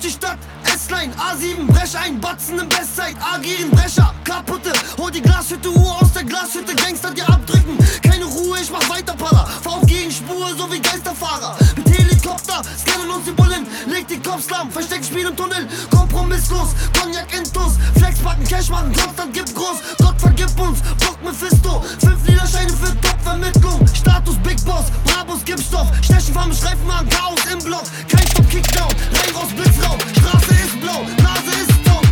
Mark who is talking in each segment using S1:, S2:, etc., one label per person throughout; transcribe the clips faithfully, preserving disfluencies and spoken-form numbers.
S1: die Stadt, S-Line, A sieben, brech ein, Batzen im Bestzeit, agieren, Brecher, kaputte, hol die Glashütte, Uhr aus der Glashütte, Gangster dir abdrücken, keine Ruhe, ich mach weiter, Para, fahr auf Gegenspur, so wie Geisterfahrer, mit Helikopter, scannen uns die Bullen, leg die Cops lahm, versteck Spiel im Tunnel, kompromisslos, Cognac Intus, Flex packen, Cash machen, Konstant gibt groß, Gott vergib uns, Bock Mephisto, fünf Liederscheine für Top-Vermittlung, Status Big Boss, Brabus Gipsstoff, Stechen, Farben, Streifen an, Chaos im Block, kein Stopp, Kickdown, rein raus, Blitzraum, Straße ist blau, Nase ist down.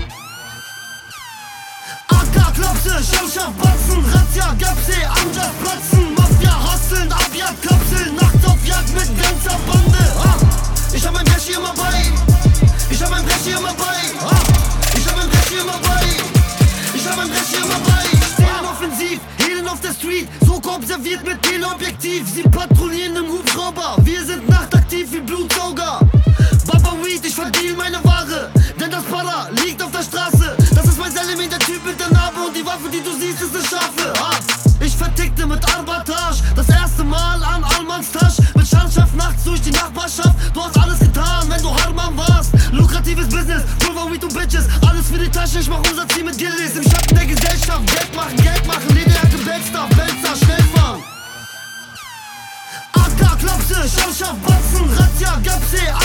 S1: A K, Klopse, Schamschaft, Batzen, Razzia, Gapse, Amjad, Platzen, Mafia, Hasseln, Abjad, Kapseln, nachts auf Jagd mit ganzer Bande. Ah, ich hab mein Brechi immer bei, ich hab mein Brechi immer bei, ah, ich hab mein Brechi immer bei, ich hab mein Brechi immer bei. Stehen offensiv, Helen auf der Street, Soko observiert mit Teleobjektiv, sie patrouillieren im Hubschrauber, wir sind nachtaktiv wie Blutsauger. Baba Weed, ich verdeal meine Ware, denn das Para liegt auf der Straße. Das ist mein Selemin, der Typ mit der Narbe und die Waffe, die du siehst, ist ne Schafe. Ah, ich vertickte mit Arbatage, das erste Mal an Almans Tasch. Mit Schandschaft nachts durch die Nachbarschaft, du hast alles getan, wenn du Harman warst. Lukratives Business, Pulver, Weed und Bitches, alles für die Tasche, ich mach unser Ziel mit Gillis. Im Schatten der Gesellschaft, Geld machen, Geld machen, Lederjacke, Beltstar, Belzer, schnell fahren. A K, Klopse, Schamschaft, Batzen, Razzia, Gapse,